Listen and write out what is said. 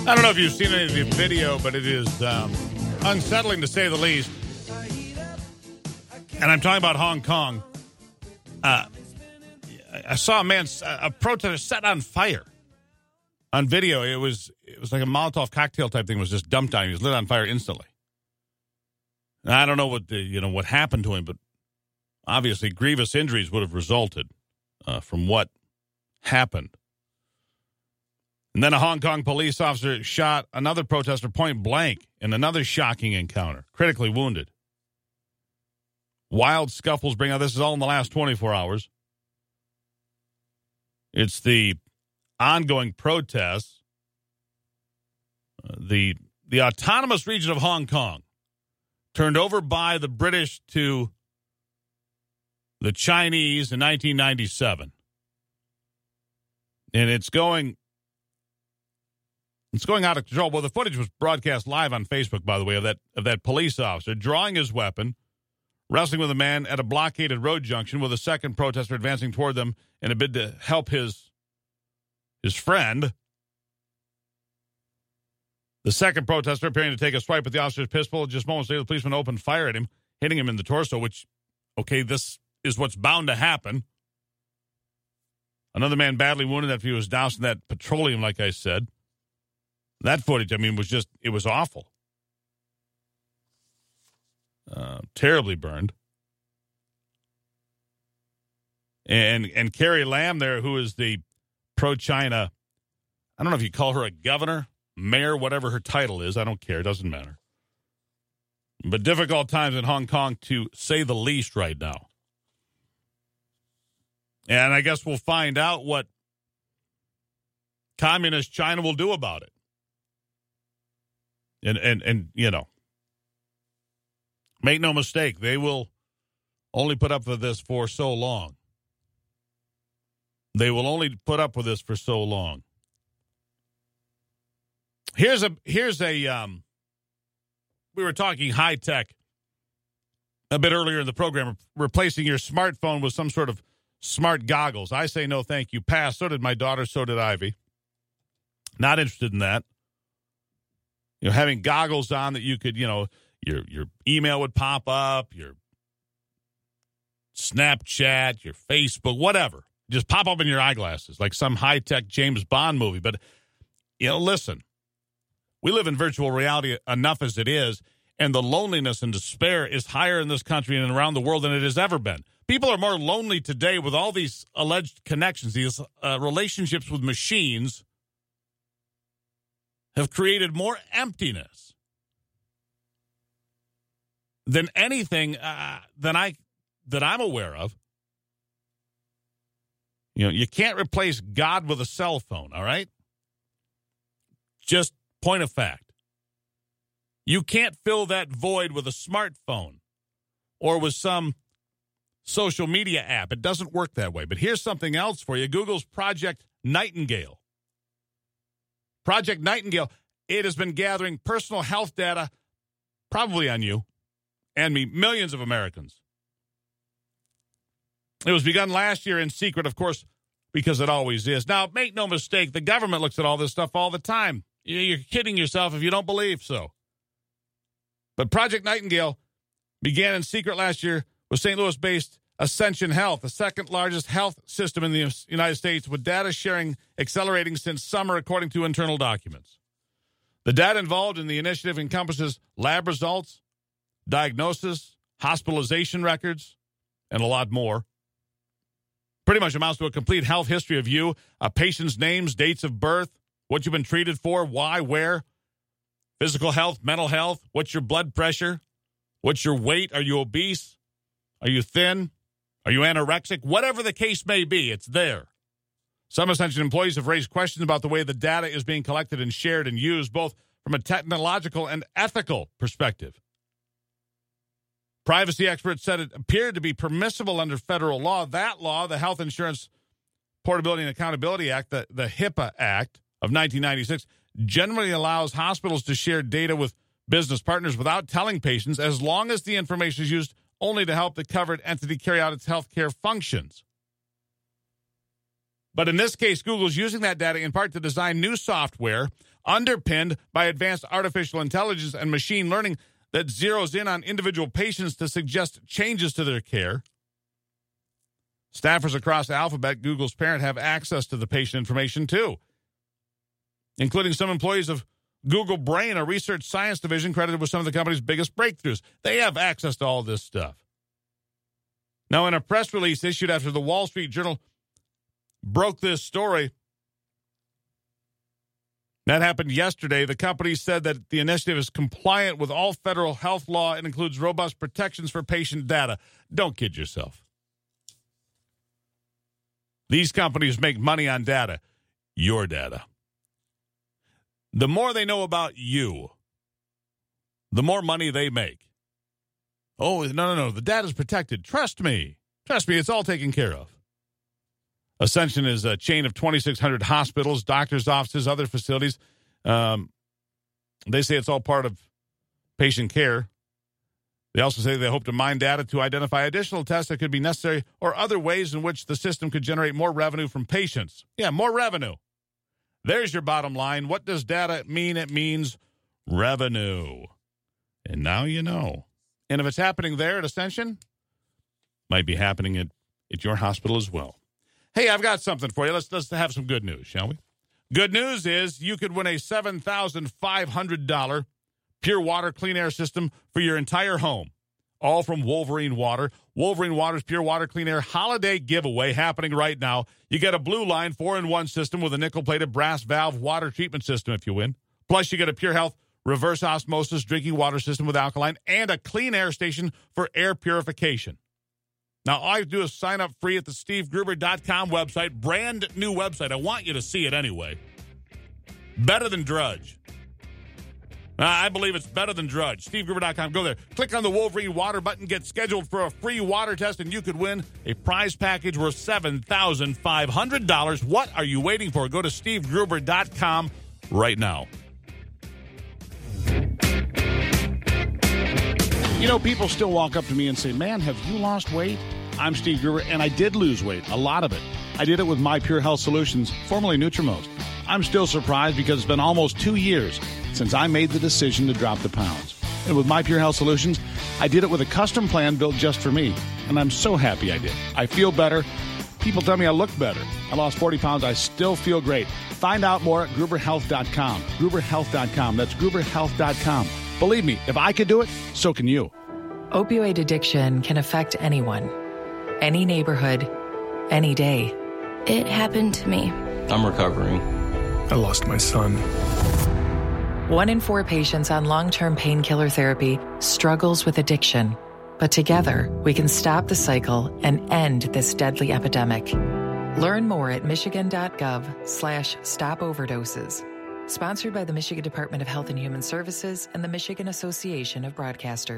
I don't know if you've seen any of the video, but it is unsettling to say the least. And I'm talking about Hong Kong. I saw a protester set on fire on video. It was like a Molotov cocktail type thing was just dumped on him. He was lit on fire instantly. And I don't know what happened to him, but obviously grievous injuries would have resulted from what happened. And then a Hong Kong police officer shot another protester point blank in another shocking encounter, critically wounded. Wild scuffles bring out, this is all in the last 24 hours. It's the ongoing protests. The autonomous region of Hong Kong, turned over by the British to the Chinese in 1997. And it's going out of control. Well, the footage was broadcast live on Facebook, by the way, of that police officer drawing his weapon, wrestling with a man at a blockaded road junction with a second protester advancing toward them in a bid to help his friend. The second protester appearing to take a swipe at the officer's pistol. Just moments later, the policeman opened fire at him, hitting him in the torso, which, okay, this is what's bound to happen. Another man badly wounded after he was doused in that petroleum, like I said. That footage, it was awful. Terribly burned. And Carrie Lam there, who is the pro-China, I don't know if you call her a governor, mayor, whatever her title is. I don't care. It doesn't matter. But difficult times in Hong Kong, to say the least, right now. And I guess we'll find out what communist China will do about it. And make no mistake, they will only put up with this for so long. They will only put up with this for so long. Here's a we were talking high tech a bit earlier in the program, replacing your smartphone with some sort of smart goggles. I say no, thank you. Pass. So did my daughter. So did Ivy. Not interested in that. Having goggles on that you could, your email would pop up, your Snapchat, your Facebook, whatever. Just pop up in your eyeglasses like some high-tech James Bond movie. But, listen, we live in virtual reality enough as it is, and the loneliness and despair is higher in this country and around the world than it has ever been. People are more lonely today with all these alleged connections, these relationships with machines have created more emptiness than anything that I'm aware of. You can't replace God with a cell phone, all right? Just point of fact. You can't fill that void with a smartphone or with some social media app. It doesn't work that way. But here's something else for you. Google's Project Nightingale. Project Nightingale, it has been gathering personal health data, probably on you and me, millions of Americans. It was begun last year in secret, of course, because it always is. Now, make no mistake, the government looks at all this stuff all the time. You're kidding yourself if you don't believe so. But Project Nightingale began in secret last year with St. Louis-based Ascension Health, the second largest health system in the United States, with data sharing accelerating since summer, according to internal documents. The data involved in the initiative encompasses lab results, diagnosis, hospitalization records, and a lot more. Pretty much amounts to a complete health history of you, a patient's names, dates of birth, what you've been treated for, why, where, physical health, mental health, what's your blood pressure, what's your weight, are you obese, are you thin, are you anorexic, whatever the case may be, it's there. Some Ascension employees have raised questions about the way the data is being collected and shared and used, both from a technological and ethical perspective. Privacy experts said it appeared to be permissible under federal law. That law, the Health Insurance Portability and Accountability Act, the HIPAA Act of 1996, generally allows hospitals to share data with business partners without telling patients, as long as the information is used only to help the covered entity carry out its healthcare functions. But in this case, Google's using that data in part to design new software underpinned by advanced artificial intelligence and machine learning that zeroes in on individual patients to suggest changes to their care. Staffers across Alphabet, Google's parent, have access to the patient information too, including some employees of Google Brain, a research science division credited with some of the company's biggest breakthroughs. They have access to all this stuff. Now, in a press release issued after the Wall Street Journal broke this story, that happened yesterday, the company said that the initiative is compliant with all federal health law and includes robust protections for patient data. Don't kid yourself. These companies make money on data, your data. The more they know about you, the more money they make. Oh, no, the data's protected. Trust me, it's all taken care of. Ascension is a chain of 2,600 hospitals, doctors' offices, other facilities. They say it's all part of patient care. They also say they hope to mine data to identify additional tests that could be necessary or other ways in which the system could generate more revenue from patients. Yeah, more revenue. There's your bottom line. What does data mean? It means revenue. And now you know. And if it's happening there at Ascension, might be happening at your hospital as well. Hey, I've got something for you. Let's have some good news, shall we? Good news is you could win a $7,500 pure water clean air system for your entire home, all from Wolverine Water. Wolverine Water's Pure Water Clean Air holiday giveaway happening right now. You get a Blue Line 4-in-1 system with a nickel-plated brass valve water treatment system if you win. Plus, you get a Pure Health reverse osmosis drinking water system with alkaline and a clean air station for air purification. Now, all you do is sign up free at the SteveGruber.com website. Brand new website. I want you to see it anyway. Better than Drudge. I believe it's better than Drudge. SteveGruber.com. Go there. Click on the Wolverine Water button. Get scheduled for a free water test, and you could win a prize package worth $7,500. What are you waiting for? Go to SteveGruber.com right now. You know, people still walk up to me and say, man, have you lost weight? I'm Steve Gruber, and I did lose weight, a lot of it. I did it with My Pure Health Solutions, formerly Nutrimost. I'm still surprised because it's been almost 2 years since I made the decision to drop the pounds. And with My Pure Health Solutions, I did it with a custom plan built just for me. And I'm so happy I did. I feel better. People tell me I look better. I lost 40 pounds. I still feel great. Find out more at GruberHealth.com. GruberHealth.com. That's GruberHealth.com. Believe me, if I could do it, so can you. Opioid addiction can affect anyone, any neighborhood, any day. It happened to me. I'm recovering. I lost my son. 1 in 4 patients on long-term painkiller therapy struggles with addiction. But together, we can stop the cycle and end this deadly epidemic. Learn more at michigan.gov/stopoverdoses. Sponsored by the Michigan Department of Health and Human Services and the Michigan Association of Broadcasters.